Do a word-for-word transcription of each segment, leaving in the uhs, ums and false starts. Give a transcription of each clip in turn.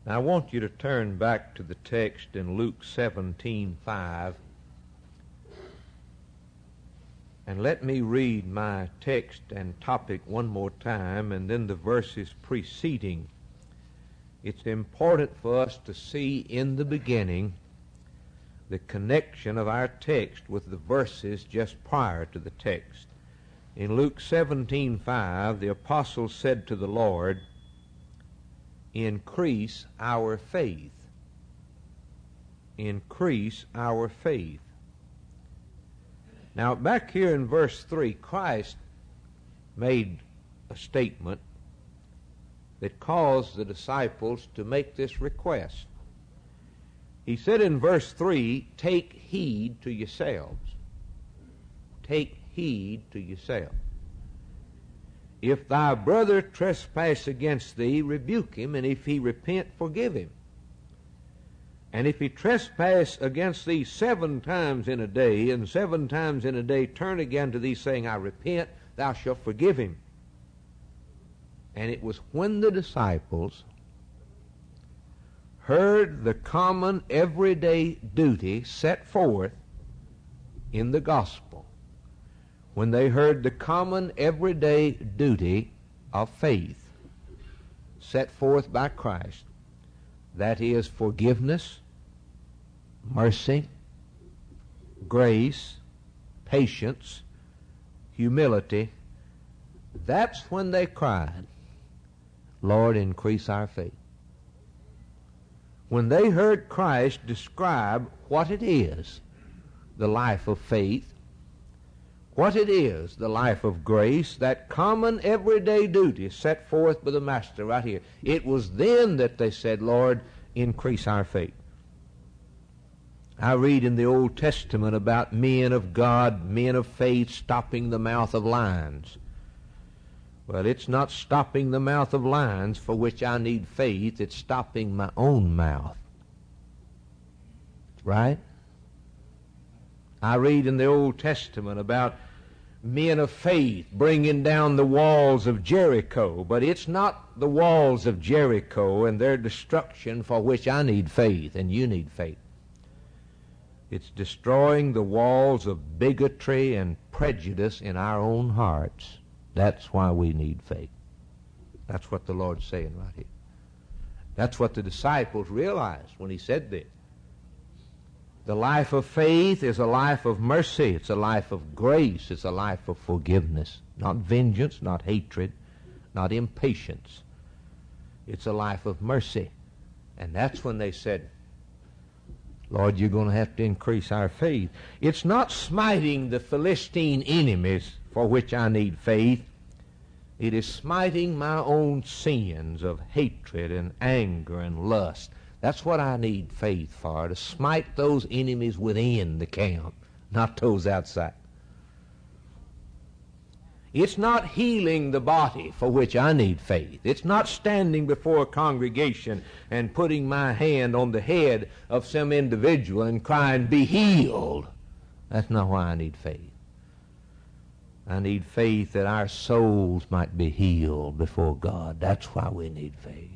Now I want you to turn back to the text in Luke seventeen five, and let me read my text and topic one more time, and then the verses preceding. It's important for us to see in the beginning the connection of our text with the verses just prior to the text. In Luke seventeen five, the apostle said to the Lord, "Increase our faith." Increase our faith. Now, back here in verse three, Christ made a statement that caused the disciples to make this request. He said in verse three, "Take heed to yourselves." Take heed to yourselves. "If thy brother trespass against thee, rebuke him, and if he repent, forgive him. And if he trespass against thee seven times in a day, and seven times in a day turn again to thee, saying, I repent, thou shalt forgive him." And it was when the disciples heard the common everyday duty set forth in the gospel, when they heard the common everyday duty of faith set forth by Christ, that is forgiveness, mercy, grace, patience, humility, that's when they cried, "Lord, increase our faith." When they heard Christ describe what it is, the life of faith, what it is, the life of grace, that common everyday duty set forth by the Master right here, it was then that they said, "Lord, increase our faith." I read in the Old Testament about men of God, men of faith, stopping the mouth of lions. Well, it's not stopping the mouth of lions for which I need faith. It's stopping my own mouth. Right? I read in the Old Testament about men of faith bringing down the walls of Jericho, but it's not the walls of Jericho and their destruction for which I need faith and you need faith. It's destroying the walls of bigotry and prejudice in our own hearts. That's why we need faith. That's what the Lord's saying right here. That's what the disciples realized when he said this. The life of faith is a life of mercy. It's a life of grace. It's a life of forgiveness. Not vengeance, not hatred, not impatience. It's a life of mercy. And that's when they said, "Lord, you're going to have to increase our faith." It's not smiting the Philistine enemies for which I need faith. It is smiting my own sins of hatred and anger and lust. That's what I need faith for, to smite those enemies within the camp, not those outside. It's not healing the body for which I need faith. It's not standing before a congregation and putting my hand on the head of some individual and crying, "Be healed." That's not why I need faith. I need faith that our souls might be healed before God. That's why we need faith.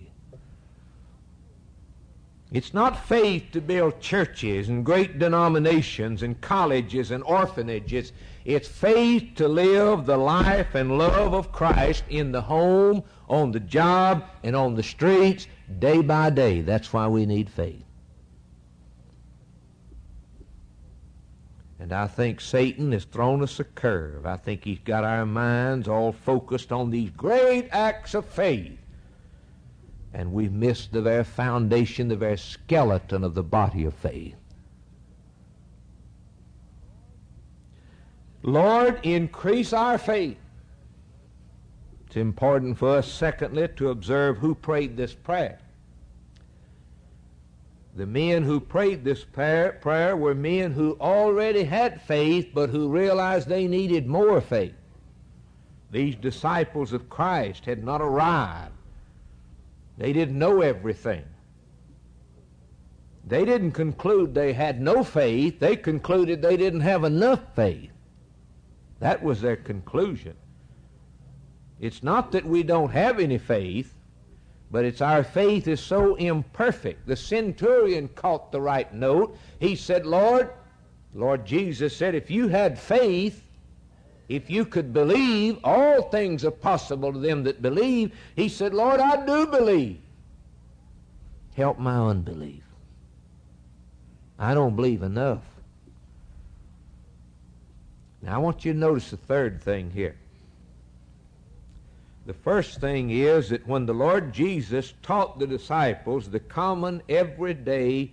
It's not faith to build churches and great denominations and colleges and orphanages. It's faith to live the life and love of Christ in the home, on the job, and on the streets day by day. That's why we need faith. And I think Satan has thrown us a curve. I think he's got our minds all focused on these great acts of faith. And we've missed the very foundation, the very skeleton of the body of faith. Lord, increase our faith. It's important for us, secondly, to observe who prayed this prayer. The men who prayed this prayer, prayer were men who already had faith, but who realized they needed more faith. These disciples of Christ had not arrived. They didn't know everything. They didn't conclude they had no faith. They concluded they didn't have enough faith. That was their conclusion. It's not that we don't have any faith, But it's our faith is so imperfect. The centurion caught the right note. He said, Lord, Lord Jesus said, if you had faith, if you could believe, all things are possible to them that believe. He said, Lord, I do believe. Help my unbelief. I don't believe enough. Now I want you to notice the third thing here. The first thing is that when the Lord Jesus taught the disciples the common everyday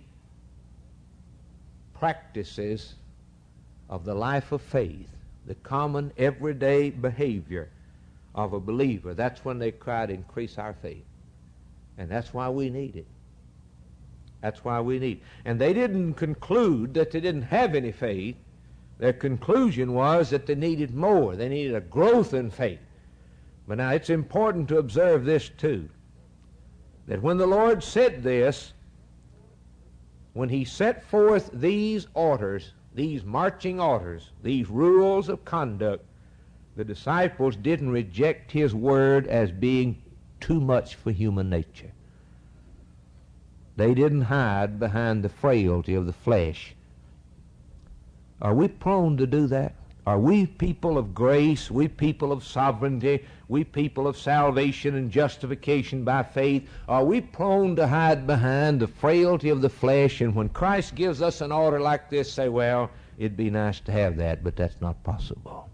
practices of the life of faith, the common everyday behavior of a believer, that's when they cried, increase our faith. And that's why we need it. That's why we need it. And they didn't conclude that they didn't have any faith. Their conclusion was that they needed more. They needed a growth in faith. But now it's important to observe this too, that when the Lord said this, when he set forth these orders, these marching orders, these rules of conduct, the disciples didn't reject his word as being too much for human nature. They didn't hide behind the frailty of the flesh. Are we prone to do that? Are we people of grace, we people of sovereignty, we people of salvation and justification by faith, are we prone to hide behind the frailty of the flesh, and when Christ gives us an order like this, say, well, it'd be nice to have that, but that's not possible.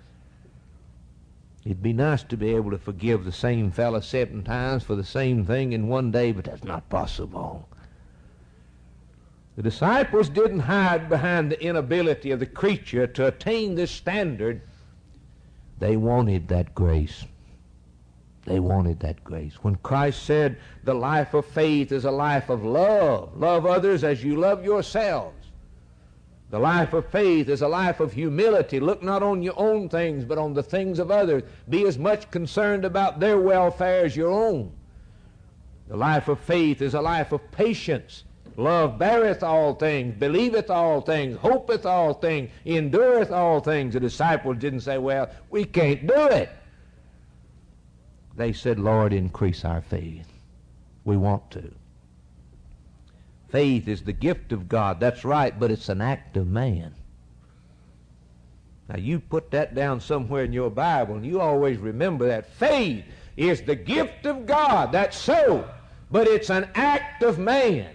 It'd be nice to be able to forgive the same fellow seven times for the same thing in one day, but that's not possible. The disciples didn't hide behind the inability of the creature to attain this standard. They wanted that grace. They wanted that grace. When Christ said the life of faith is a life of love, love others as you love yourselves. The life of faith is a life of humility. Look not on your own things, but on the things of others. Be as much concerned about their welfare as your own. The life of faith is a life of patience. Love beareth all things, believeth all things, hopeth all things, endureth all things. The disciples didn't say, well, we can't do it. They said, Lord, increase our faith. We want to. Faith is the gift of God. That's right, but it's an act of man. Now, you put that down somewhere in your Bible, and you always remember that. Faith is the gift of God. That's so, but it's an act of man.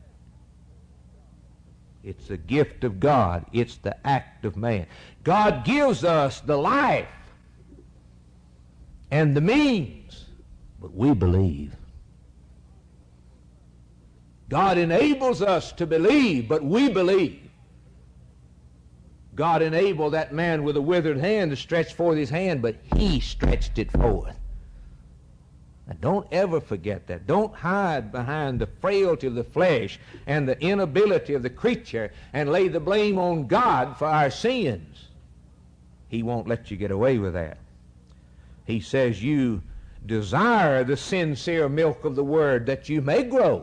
It's the gift of God. It's the act of man. God gives us the life and the means, but we believe. God enables us to believe, but we believe. God enabled that man with a withered hand to stretch forth his hand, but he stretched it forth. Now, don't ever forget that. Don't hide behind the frailty of the flesh and the inability of the creature and lay the blame on God for our sins. He won't let you get away with that. He says you desire the sincere milk of the Word that you may grow.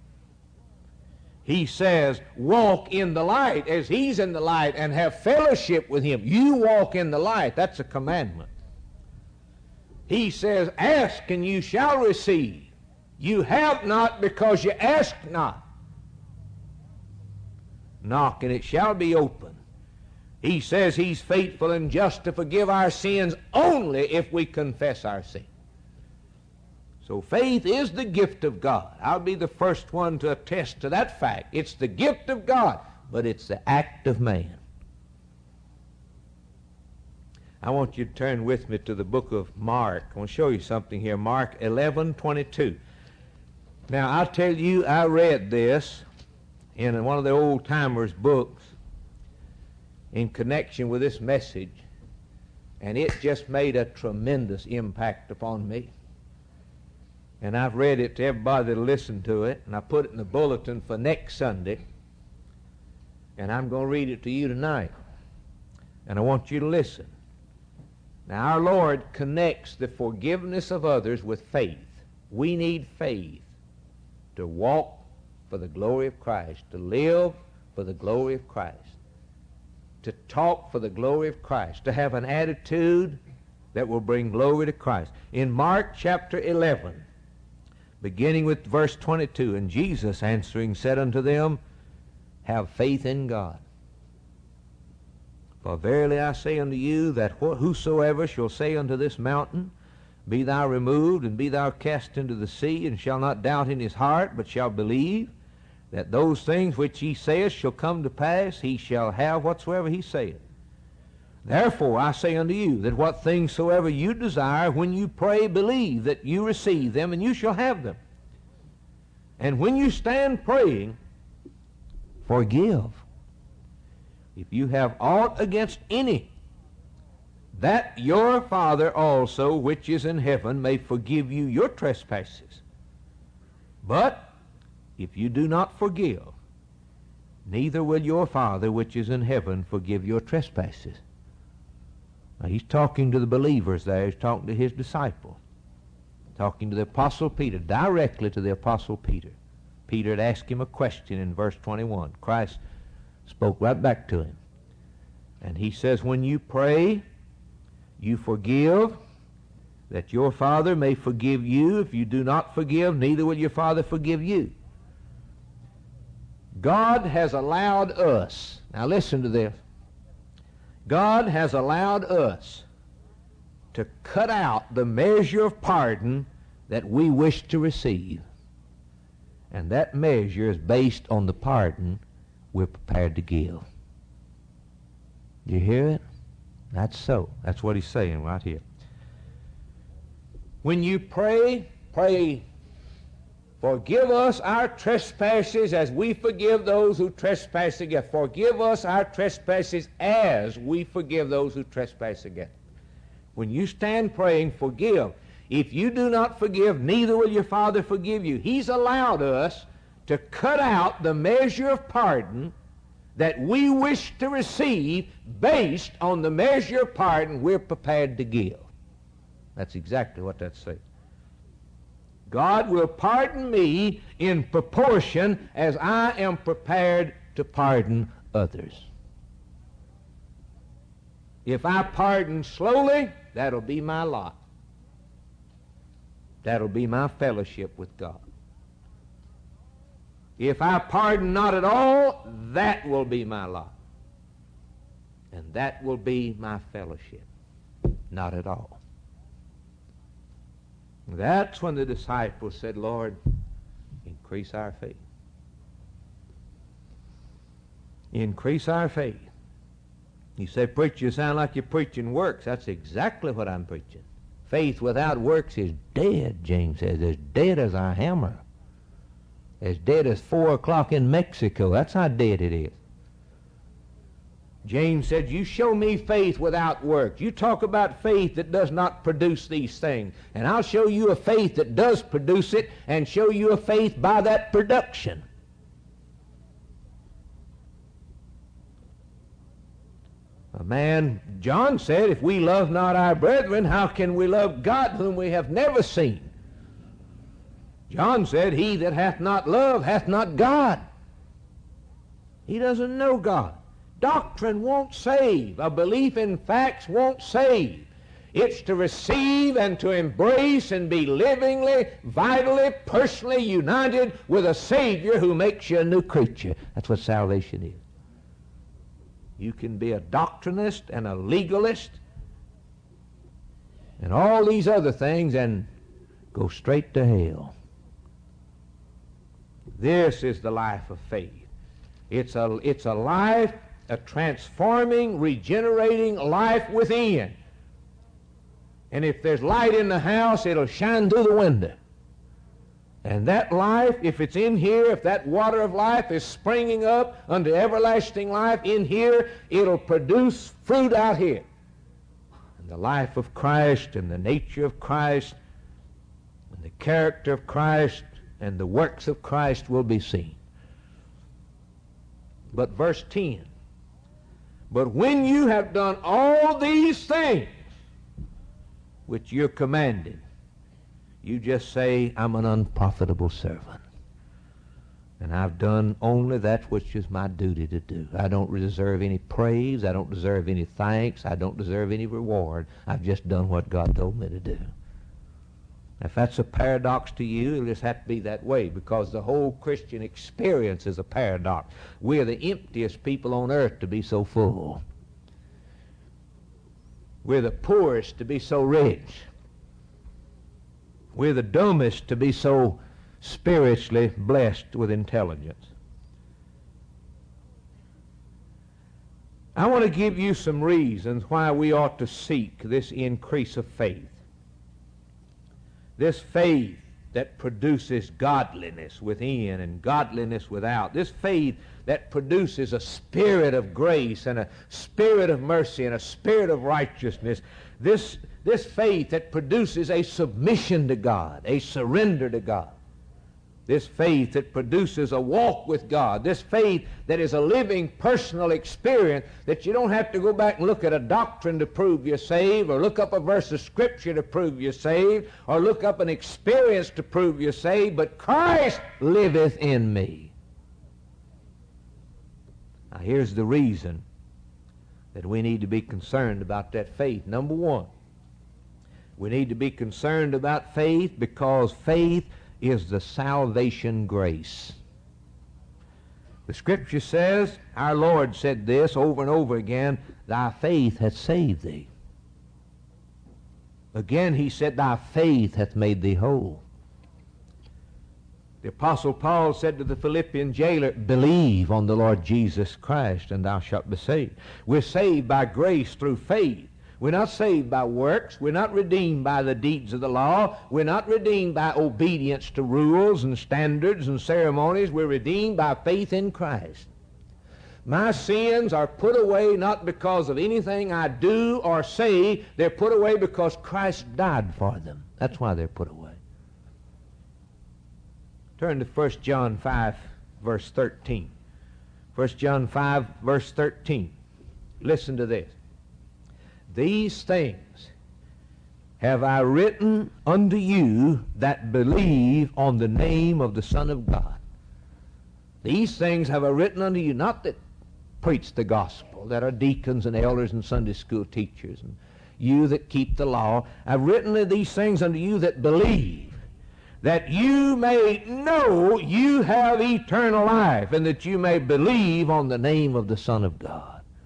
He says walk in the light as He's in the light and have fellowship with Him. You walk in the light. That's a commandment. He says, ask and you shall receive. You have not because you ask not. Knock and it shall be open. He says He's faithful and just to forgive our sins only if we confess our sin. So faith is the gift of God. I'll be the first one to attest to that fact. It's the gift of God, but it's the act of man. I want you to turn with me to the book of Mark. I want to show you something here. Mark eleven twenty-two. Now, I'll tell you, I read this in one of the old-timers' books in connection with this message, and it just made a tremendous impact upon me. And I've read it to everybody that'll listen to it, and I put it in the bulletin for next Sunday, and I'm going to read it to you tonight. And I want you to listen. Now, our Lord connects the forgiveness of others with faith. We need faith to walk for the glory of Christ, to live for the glory of Christ, to talk for the glory of Christ, to have an attitude that will bring glory to Christ. In Mark chapter eleven, beginning with verse twenty-two. And Jesus answering said unto them, have faith in God. For verily I say unto you, that wh- whosoever shall say unto this mountain, be thou removed, and be thou cast into the sea, and shall not doubt in his heart, but shall believe that those things which he saith shall come to pass, he shall have whatsoever he saith. Therefore I say unto you, that what things soever you desire, when you pray, believe that you receive them, and you shall have them. And when you stand praying, forgive, if you have aught against any, that your Father also, which is in heaven, may forgive you your trespasses. But if you do not forgive, neither will your Father, which is in heaven, forgive your trespasses. Now, he's talking to the believers there. He's talking to his disciples. Talking to the Apostle Peter, directly to the Apostle Peter. Peter had asked him a question in verse twenty-one. Christ spoke right back to him. And he says, when you pray, you forgive, that your Father may forgive you. If you do not forgive, neither will your Father forgive you. God has allowed us, now listen to this, God has allowed us to cut out the measure of pardon that we wish to receive. And that measure is based on the pardon we're prepared to give. You hear it? That's so. That's what he's saying right here. When you pray, pray, forgive us our trespasses as we forgive those who trespass against us. Forgive us our trespasses as we forgive those who trespass against us. When you stand praying, forgive. If you do not forgive, neither will your Father forgive you. He's allowed us to cut out the measure of pardon that we wish to receive based on the measure of pardon we're prepared to give. That's exactly what that says. God will pardon me in proportion as I am prepared to pardon others. If I pardon slowly, that'll be my lot. That'll be my fellowship with God. If I pardon not at all, that will be my lot. And that will be my fellowship. Not at all. That's when the disciples said, Lord, increase our faith. Increase our faith. You say, preacher, you sound like you're preaching works. That's exactly what I'm preaching. Faith without works is dead, James says, as dead as a hammer. As dead as four o'clock in Mexico. That's how dead it is. James said, you show me faith without works. You talk about faith that does not produce these things. And I'll show you a faith that does produce it and show you a faith by that production. A man, John said, if we love not our brethren, how can we love God whom we have never seen? John said, he that hath not love hath not God. He doesn't know God. Doctrine won't save. A belief in facts won't save. It's to receive and to embrace and be livingly, vitally, personally united with a Savior who makes you a new creature. That's what salvation is. You can be a doctrinist and a legalist and all these other things and go straight to hell. This is the life of faith. It's a, it's a life, a transforming, regenerating life within. And if there's light in the house, it'll shine through the window. And that life, if it's in here, if that water of life is springing up unto everlasting life in here, it'll produce fruit out here. And the life of Christ and the nature of Christ and the character of Christ and the works of Christ will be seen. But verse ten, but when you have done all these things which you're commanded, you just say, I'm an unprofitable servant. And I've done only that which is my duty to do. I don't deserve any praise. I don't deserve any thanks. I don't deserve any reward. I've just done what God told me to do. If that's a paradox to you, it'll just have to be that way, because the whole Christian experience is a paradox. We're the emptiest people on earth to be so full. We're the poorest to be so rich. We're the dumbest to be so spiritually blessed with intelligence. I want to give you some reasons why we ought to seek this increase of faith. This faith that produces godliness within and godliness without. This faith that produces a spirit of grace and a spirit of mercy and a spirit of righteousness. This, this faith that produces a submission to God, a surrender to God. This faith that produces a walk with God. This faith that is a living personal experience, that you don't have to go back and look at a doctrine to prove you're saved, or look up a verse of Scripture to prove you're saved, or look up an experience to prove you're saved, but Christ liveth in me. Now here's the reason that we need to be concerned about that faith. Number one, we need to be concerned about faith because faith is the salvation grace. The Scripture says, our Lord said this over and over again, thy faith hath saved thee. Again he said, thy faith hath made thee whole. The Apostle Paul said to the Philippian jailer, believe on the Lord Jesus Christ and thou shalt be saved. We're saved by grace through faith. We're not saved by works. We're not redeemed by the deeds of the law. We're not redeemed by obedience to rules and standards and ceremonies. We're redeemed by faith in Christ. My sins are put away not because of anything I do or say. They're put away because Christ died for them. That's why they're put away. Turn to First John five, verse thirteen. First John five, verse thirteen. Listen to this. These things have I written unto you that believe on the name of the Son of God. These things have I written unto you, not that preach the gospel, that are deacons and elders and Sunday school teachers, and you that keep the law. I've written these things unto you that believe, that you may know you have eternal life, and that you may believe on the name of the Son of God.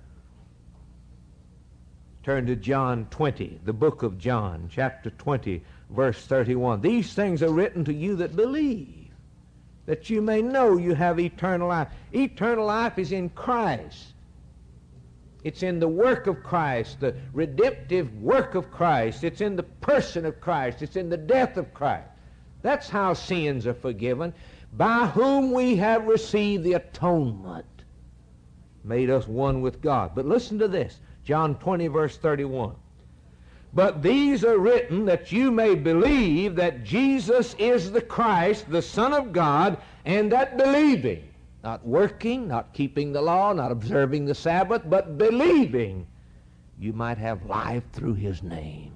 Turn to John twenty, the book of John, chapter twenty, verse thirty-one. These things are written to you that believe, that you may know you have eternal life. Eternal life is in Christ. It's in the work of Christ, the redemptive work of Christ. It's in the person of Christ. It's in the death of Christ. That's how sins are forgiven, by whom we have received the atonement, made us one with God. But listen to this. John twenty, verse thirty-one. But these are written that you may believe that Jesus is the Christ, the Son of God, and that believing, not working, not keeping the law, not observing the Sabbath, but believing, you might have life through his name.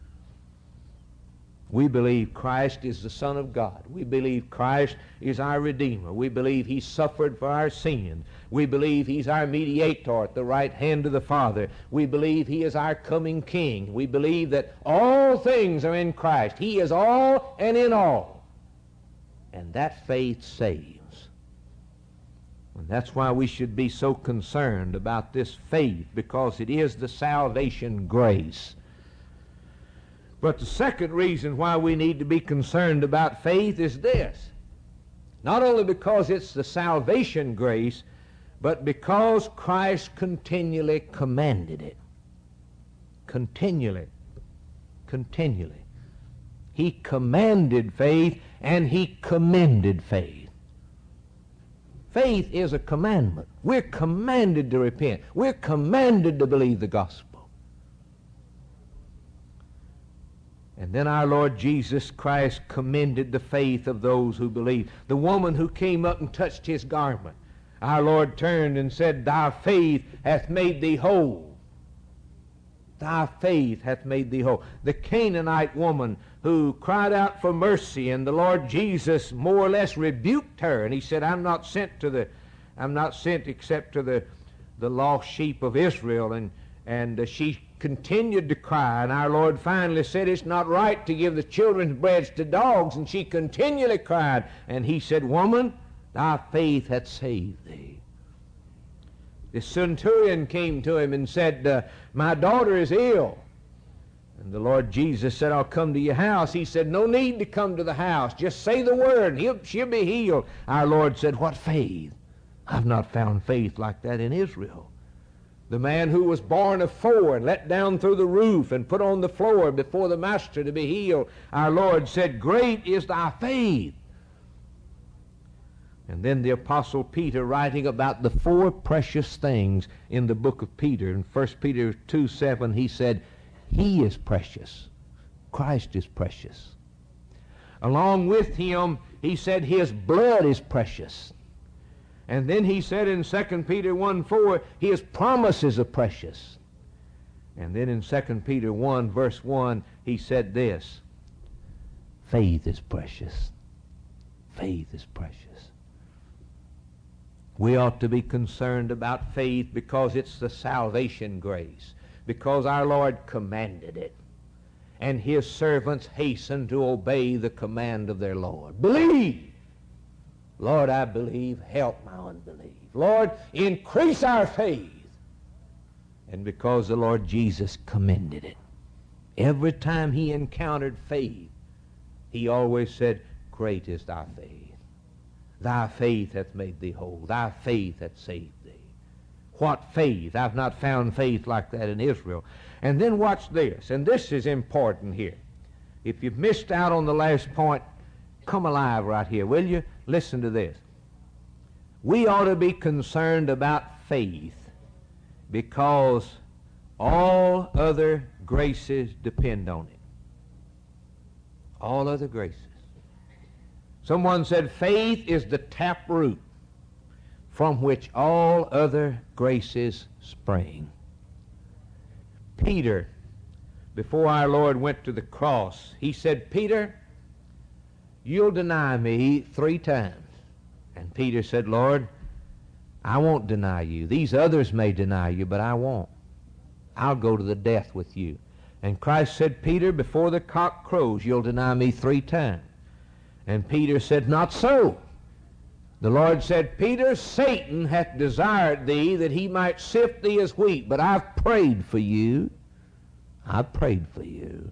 We believe Christ is the Son of God. We believe Christ is our Redeemer. We believe he suffered for our sins. We believe he's our mediator at the right hand of the Father. We believe he is our coming King. We believe that all things are in Christ. He is all and in all. And that faith saves. And that's why we should be so concerned about this faith, because it is the salvation grace. But the second reason why we need to be concerned about faith is this. Not only because it's the salvation grace, but because Christ continually commanded it. Continually. Continually. He commanded faith and he commended faith. Faith is a commandment. We're commanded to repent. We're commanded to believe the gospel. And then our Lord Jesus Christ commended the faith of those who believe. The woman who came up and touched his garment, our Lord turned and said, thy faith hath made thee whole. Thy faith hath made thee whole. The Canaanite woman who cried out for mercy, and the Lord Jesus more or less rebuked her, and he said, I'm not sent to the, I'm not sent except to the, the lost sheep of Israel. And And uh, she continued to cry, and our Lord finally said, it's not right to give the children's breads to dogs, and she continually cried. And he said, woman, thy faith hath saved thee. The centurion came to him and said, uh, my daughter is ill. And the Lord Jesus said, I'll come to your house. He said, no need to come to the house. Just say the word, and he'll, she'll be healed. Our Lord said, what faith? I've not found faith like that in Israel. The man who was born of four and let down through the roof and put on the floor before the master to be healed, our Lord said, great is thy faith. And then the Apostle Peter, writing about the four precious things in the book of Peter, in First Peter two seven, he said, he is precious. Christ is precious. Along with him, he said, his blood is precious. And then he said in Second Peter one four, his promises are precious. And then in Second Peter one verse one, he said this, faith is precious. Faith is precious. We ought to be concerned about faith because it's the salvation grace, because our Lord commanded it, and his servants hasten to obey the command of their Lord. Believe. Lord, I believe. Help my unbelief. Lord, increase our faith. And because the Lord Jesus commended it, every time he encountered faith, he always said, great is thy faith. Thy faith hath made thee whole. Thy faith hath saved thee. What faith? I've not found faith like that in Israel. And then watch this, and this is important here. If you've missed out on the last point, come alive right here, will you? Listen to this. We ought to be concerned about faith because all other graces depend on it. All other graces. Someone said faith is the taproot from which all other graces spring. Peter, before our Lord went to the cross, he said, Peter, you'll deny me three times. And Peter said, Lord, I won't deny you. These others may deny you, but I won't. I'll go to the death with you. And Christ said, Peter, before the cock crows, you'll deny me three times. And Peter said, not so. The Lord said, Peter, Satan hath desired thee that he might sift thee as wheat, but I've prayed for you. I've prayed for you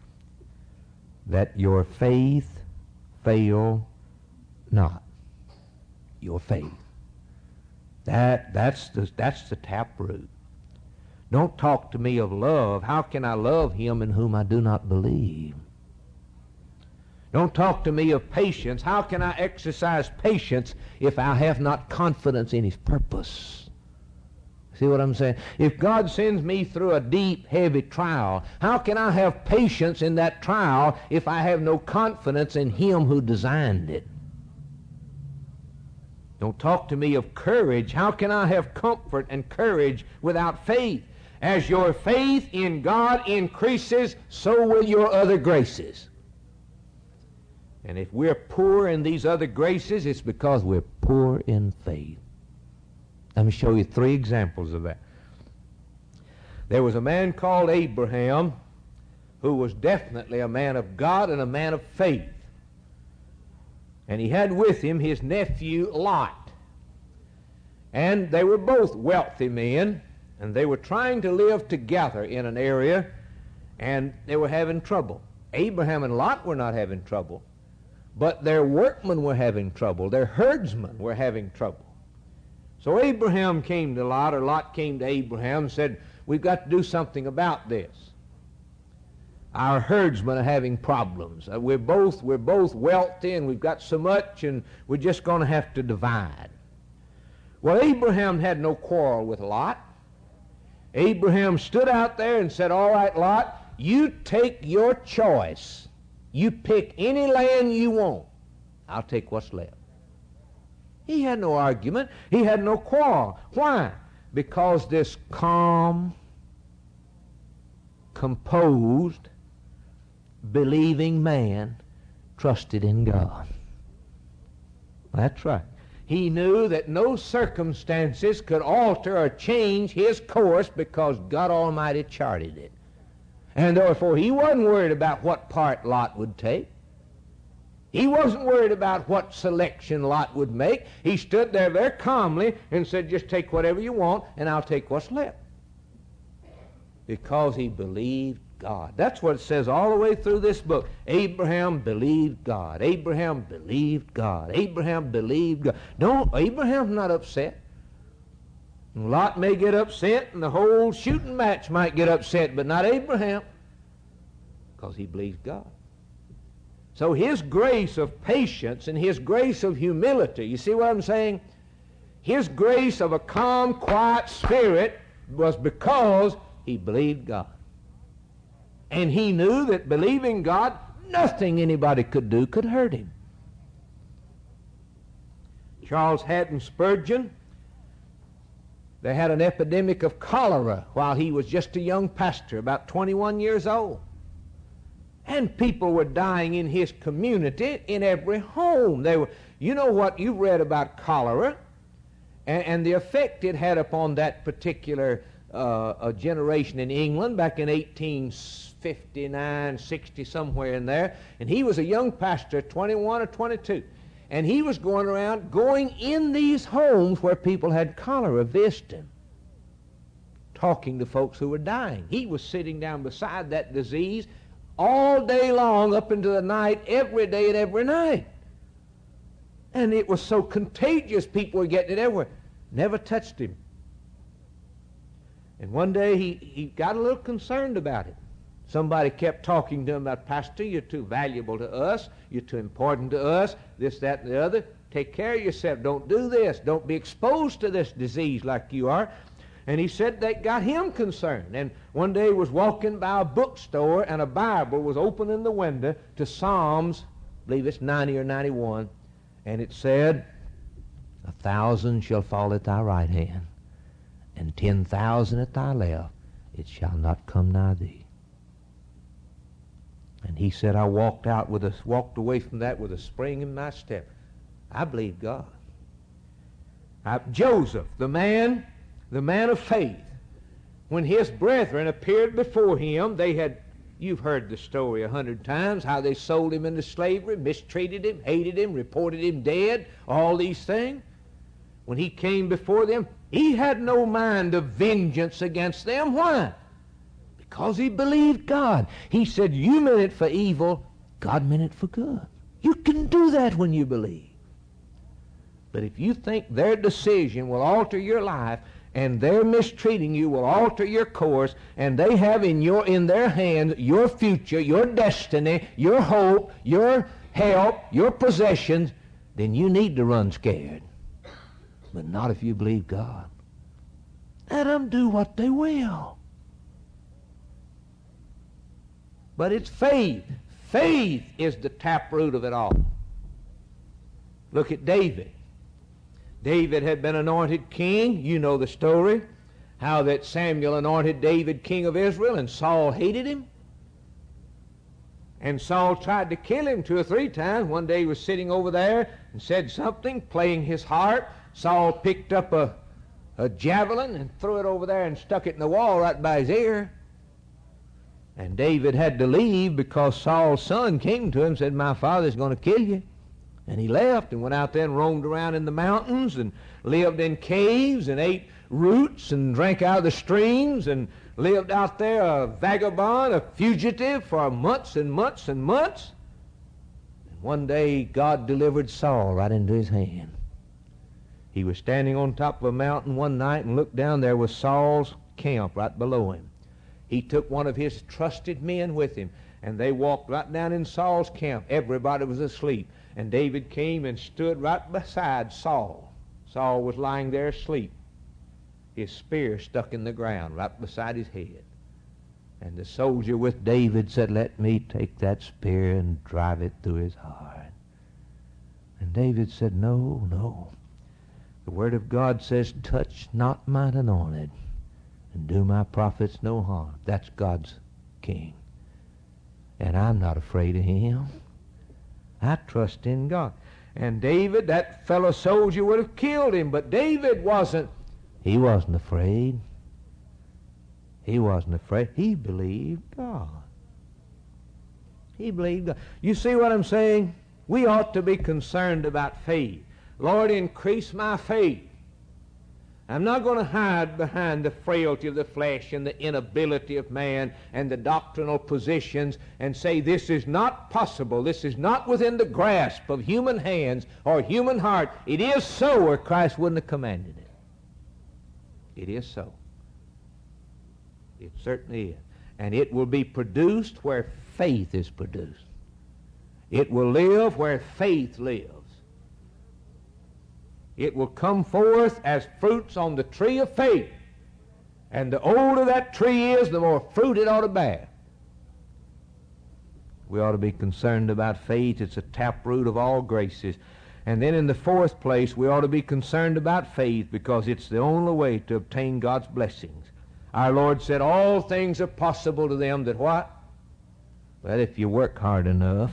that your faith fail not. Your faith. That, that's the, that's the taproot. Don't talk to me of love. How can I love him in whom I do not believe? Don't talk to me of patience. How can I exercise patience if I have not confidence in his purpose? See what I'm saying? If God sends me through a deep, heavy trial, how can I have patience in that trial if I have no confidence in him who designed it? Don't talk to me of courage. How can I have comfort and courage without faith? As your faith in God increases, so will your other graces. And if we're poor in these other graces, it's because we're poor in faith. Let me show you three examples of that. There was a man called Abraham who was definitely a man of God and a man of faith. And he had with him his nephew Lot. And they were both wealthy men, and they were trying to live together in an area, and they were having trouble. Abraham and Lot were not having trouble, but their workmen were having trouble. Their herdsmen were having trouble. So Abraham came to Lot, or Lot came to Abraham and said, we've got to do something about this. Our herdsmen are having problems. Uh, we're both we're both wealthy, and we've got so much, and we're just going to have to divide. Well, Abraham had no quarrel with Lot. Abraham stood out there and said, all right, Lot, you take your choice. You pick any land you want. I'll take what's left. He had no argument. He had no quarrel. Why? Because this calm, composed, believing man trusted in God. That's right. He knew that no circumstances could alter or change his course because God Almighty charted it. And therefore he wasn't worried about what part Lot would take. He wasn't worried about what selection Lot would make. He stood there very calmly and said, just take whatever you want and I'll take what's left. Because he believed God. That's what it says all the way through this book. Abraham believed God. Abraham believed God. Abraham believed God. No, Abraham's not upset. Lot may get upset and the whole shooting match might get upset, but not Abraham, because he believed God. So his grace of patience and his grace of humility, you see what I'm saying? His grace of a calm, quiet spirit was because he believed God. And he knew that believing God, nothing anybody could do could hurt him. Charles Haddon Spurgeon, they had an epidemic of cholera while he was just a young pastor, about twenty-one years old. And people were dying in his community in every home. They were, you know what, you've read about cholera and, and the effect it had upon that particular uh, a generation in England back in eighteen fifty-nine, sixty, somewhere in there. And he was a young pastor, twenty-one or twenty-two. And he was going around, going in these homes where people had cholera, visiting, talking to folks who were dying. He was sitting down beside that disease all day long, up into the night, every day and every night. And it was so contagious, people were getting it everywhere. Never touched him. And one day he, he got a little concerned about it. Somebody kept talking to him about, Pastor, you're too valuable to us. You're too important to us. This, that, and the other. Take care of yourself. Don't do this. Don't be exposed to this disease like you are. And he said that got him concerned. And one day he was walking by a bookstore and a Bible was open in the window to Psalms, I believe it's ninety or ninety-one. And it said, a thousand shall fall at thy right hand, and ten thousand at thy left. It shall not come nigh thee. And he said, I walked out with a, walked away from that with a spring in my step. I believe God. I, Joseph, the man, the man of faith, when his brethren appeared before him, they had, you've heard the story a hundred times, how they sold him into slavery, mistreated him, hated him, reported him dead, all these things. When he came before them, he had no mind of vengeance against them. Why? Because he believed God. He said, you meant it for evil, God meant it for good. You can do that when you believe. But if you think their decision will alter your life, and their mistreating you will alter your course, and they have in your in their hands your future, your destiny, your hope, your help, your possessions, then you need to run scared. But not if you believe God. Let them do what they will. But it's faith. Faith is the taproot of it all. Look at David. David had been anointed king. You know the story. How that Samuel anointed David king of Israel and Saul hated him. And Saul tried to kill him two or three times. One day he was sitting over there and said something, playing his harp. Saul picked up a, a javelin and threw it over there and stuck it in the wall right by his ear. And David had to leave because Saul's son came to him and said, my father's going to kill you. And he left and went out there and roamed around in the mountains and lived in caves and ate roots and drank out of the streams and lived out there a vagabond, a fugitive for months and months and months. And one day God delivered Saul right into his hand. He was standing on top of a mountain one night and looked down. There was Saul's camp right below him. He took one of his trusted men with him, and they walked right down in Saul's camp. Everybody was asleep. And David came and stood right beside Saul. Saul was lying there asleep, his spear stuck in the ground right beside his head. And the soldier with David said, let me take that spear and drive it through his heart. And David said, no, no. The Word of God says, touch not mine anointed, and do my prophets no harm. That's God's king. And I'm not afraid of him. I trust in God. And David, that fellow soldier, would have killed him, but David wasn't. He wasn't afraid. He wasn't afraid. He believed God. He believed God. You see what I'm saying? We ought to be concerned about faith. Lord, increase my faith. I'm not going to hide behind the frailty of the flesh and the inability of man and the doctrinal positions and say this is not possible, this is not within the grasp of human hands or human heart. It is so, or Christ wouldn't have commanded it. It is so. It certainly is. And it will be produced where faith is produced. It will live where faith lives. It will come forth as fruits on the tree of faith. And the older that tree is, the more fruit it ought to bear. We ought to be concerned about faith. It's a taproot of all graces. And then in the fourth place, we ought to be concerned about faith because it's the only way to obtain God's blessings. Our Lord said, all things are possible to them that what? Well, if you work hard enough.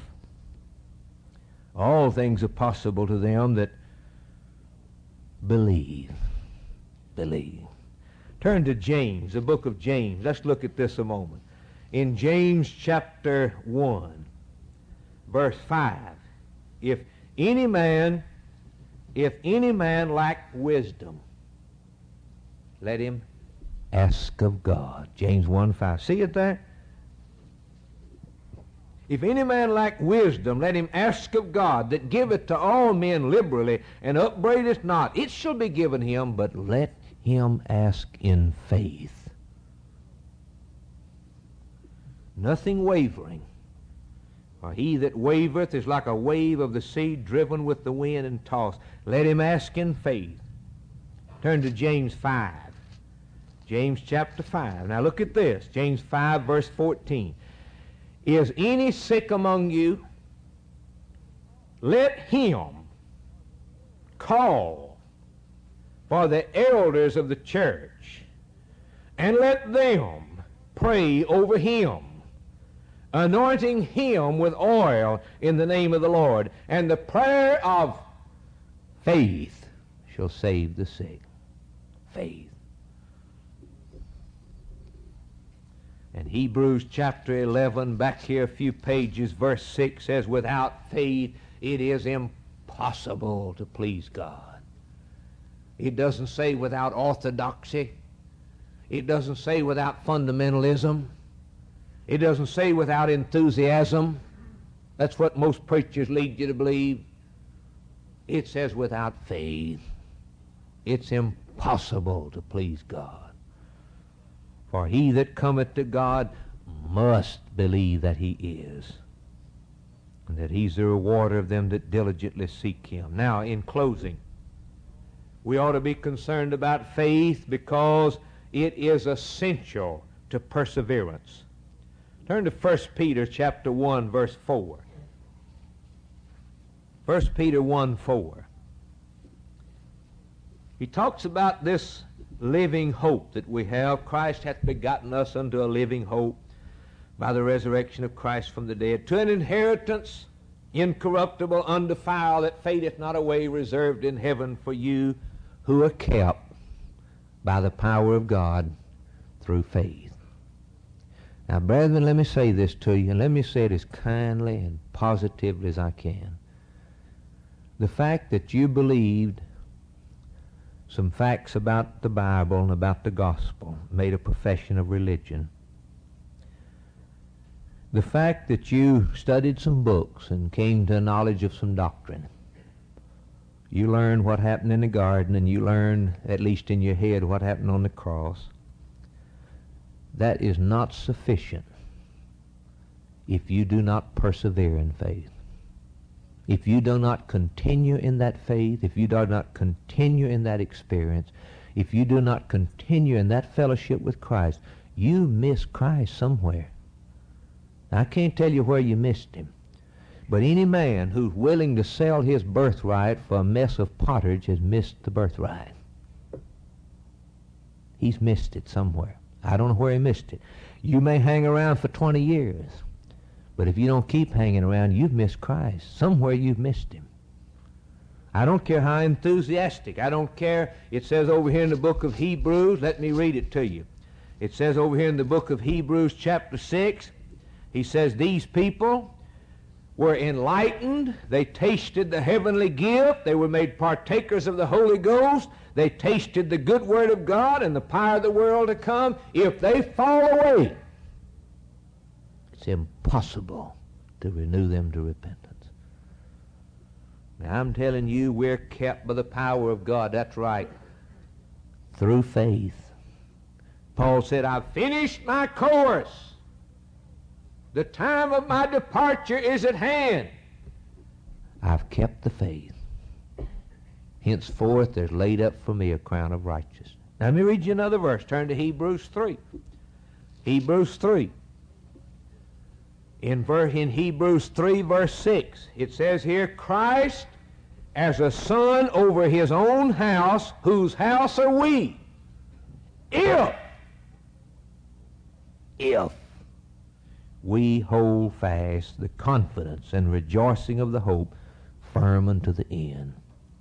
All things are possible to them that believe. Believe. Turn to James, the book of James. Let's look at this a moment. In James chapter one, verse five, if any man, if any man lack wisdom, let him ask of God. James one five. See it there? If any man lack wisdom, let him ask of God, that giveth to all men liberally, and upbraideth not. It shall be given him, but let him ask in faith. Nothing wavering. For he that wavereth is like a wave of the sea, driven with the wind and tossed. Let him ask in faith. Turn to James five. James chapter five. Now look at this. James five, verse fourteen. Is any sick among you? Let him call for the elders of the church, and let them pray over him, anointing him with oil in the name of the Lord. And the prayer of faith shall save the sick. Faith. And Hebrews chapter eleven, back here a few pages, verse six says, without faith it is impossible to please God. It doesn't say without orthodoxy. It doesn't say without fundamentalism. It doesn't say without enthusiasm. That's what most preachers lead you to believe. It says without faith it's impossible to please God. For he that cometh to God must believe that he is, and that he's the rewarder of them that diligently seek him. Now, in closing, we ought to be concerned about faith because it is essential to perseverance. Turn to First Peter chapter one, verse four. First Peter one, four. He talks about this living hope that we have. Christ hath begotten us unto a living hope by the resurrection of Christ from the dead, to an inheritance incorruptible, undefiled, that fadeth not away, reserved in heaven for you who are kept by the power of God through faith. Now, brethren, let me say this to you, and let me say it as kindly and positively as I can. The fact that you believed some facts about the Bible and about the gospel, made a profession of religion. The fact that you studied some books and came to a knowledge of some doctrine. You learned what happened in the garden, and you learned, at least in your head, what happened on the cross. That is not sufficient if you do not persevere in faith. If you do not continue in that faith, if you do not continue in that experience, if you do not continue in that fellowship with Christ, you miss Christ somewhere. Now, I can't tell you where you missed him, but any man who's willing to sell his birthright for a mess of pottage has missed the birthright. He's missed it somewhere. I don't know where he missed it. You may hang around for twenty years. But if you don't keep hanging around, you've missed Christ. Somewhere you've missed him. I don't care how enthusiastic. I don't care. It says over here in the book of Hebrews, let me read it to you. It says over here in the book of Hebrews chapter six, he says, these people were enlightened. They tasted the heavenly gift. They were made partakers of the Holy Ghost. They tasted the good word of God and the power of the world to come. If they fall away, it's impossible to renew them to repentance. Now, I'm telling you, we're kept by the power of God. That's right. Through faith. Paul said, I've finished my course. The time of my departure is at hand. I've kept the faith. Henceforth there's laid up for me a crown of righteousness. Now, let me read you another verse. Turn to Hebrews three. Hebrews three. In, ver- in Hebrews three, verse six, it says here, Christ as a son over his own house, whose house are we? If, if we hold fast the confidence and rejoicing of the hope firm unto the end.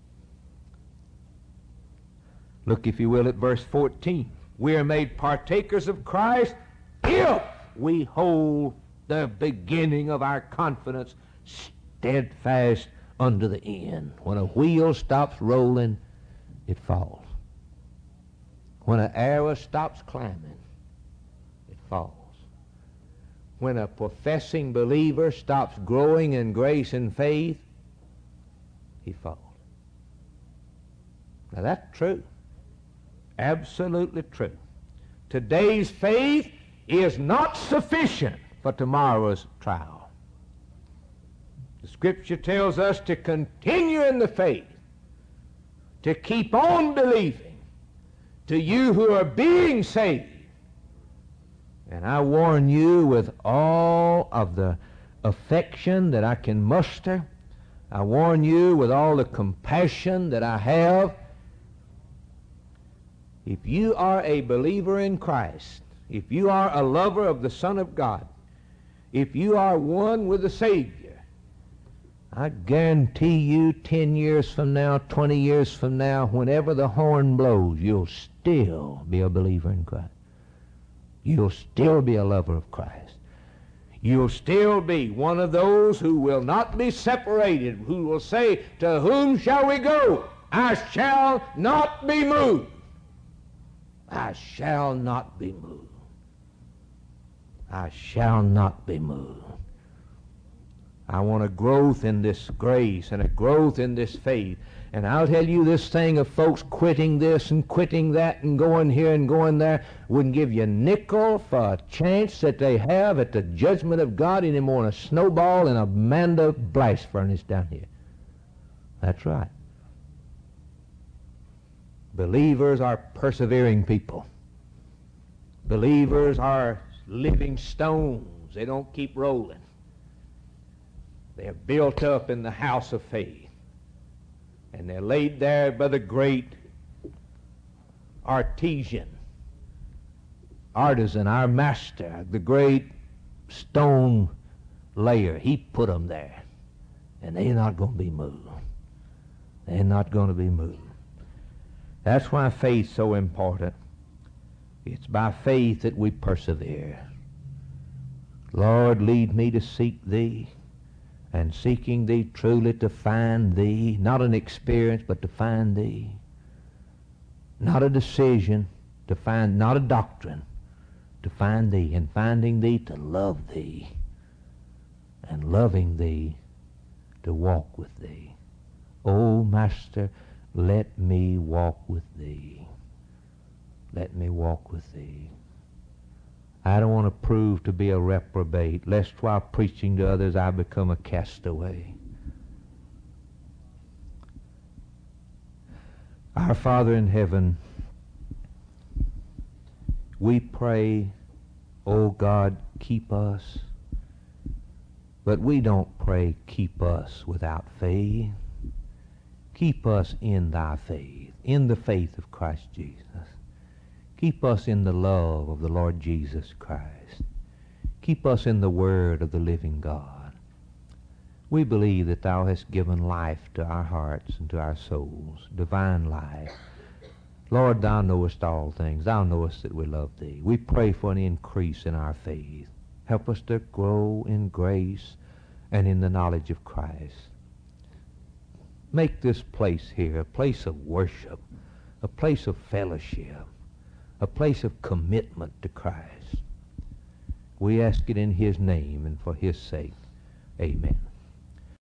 Look, if you will, at verse fourteen. We are made partakers of Christ if we hold the beginning of our confidence steadfast unto the end. When a wheel stops rolling, it falls. When an arrow stops climbing, it falls. When a professing believer stops growing in grace and faith, he falls. Now that's true. Absolutely true. Today's faith is not sufficient for tomorrow's trial. The Scripture tells us to continue in the faith, to keep on believing, to you who are being saved. And I warn you with all of the affection that I can muster, I warn you with all the compassion that I have, if you are a believer in Christ, if you are a lover of the Son of God, if you are one with the Savior, I guarantee you ten years from now, twenty years from now, whenever the horn blows, you'll still be a believer in Christ. You'll still be a lover of Christ. You'll still be one of those who will not be separated, who will say, to whom shall we go? I shall not be moved. I shall not be moved. I shall not be moved. I want a growth in this grace and a growth in this faith. And I'll tell you, this thing of folks quitting this and quitting that and going here and going there wouldn't give you a nickel for a chance that they have at the judgment of God any more than a snowball in a Manda blast furnace down here. That's right. Believers are persevering people. Believers are living stones. They don't keep rolling. They're built up in the house of faith. And they're laid there by the great artisan, artisan, our master, the great stone layer. He put them there. And they're not going to be moved. They're not going to be moved. That's why faith's so important. It's by faith that we persevere. Lord, lead me to seek Thee, and seeking Thee truly to find Thee, not an experience, but to find Thee. Not a decision, to find, not a doctrine, to find Thee, and finding Thee to love Thee, and loving Thee to walk with Thee. Oh, Master, let me walk with Thee. Let me walk with Thee. I don't want to prove to be a reprobate, lest while preaching to others I become a castaway. Our Father in heaven, we pray, oh God, keep us. But we don't pray, keep us without faith. Keep us in Thy faith, in the faith of Christ Jesus. Keep us in the love of the Lord Jesus Christ. Keep us in the Word of the living God. We believe that thou hast given life to our hearts and to our souls, divine life. Lord, thou knowest all things. Thou knowest that we love thee. We pray for an increase in our faith. Help us to grow in grace and in the knowledge of Christ. Make this place here a place of worship, a place of fellowship, a place of commitment to Christ. We ask it in his name and for his sake. Amen.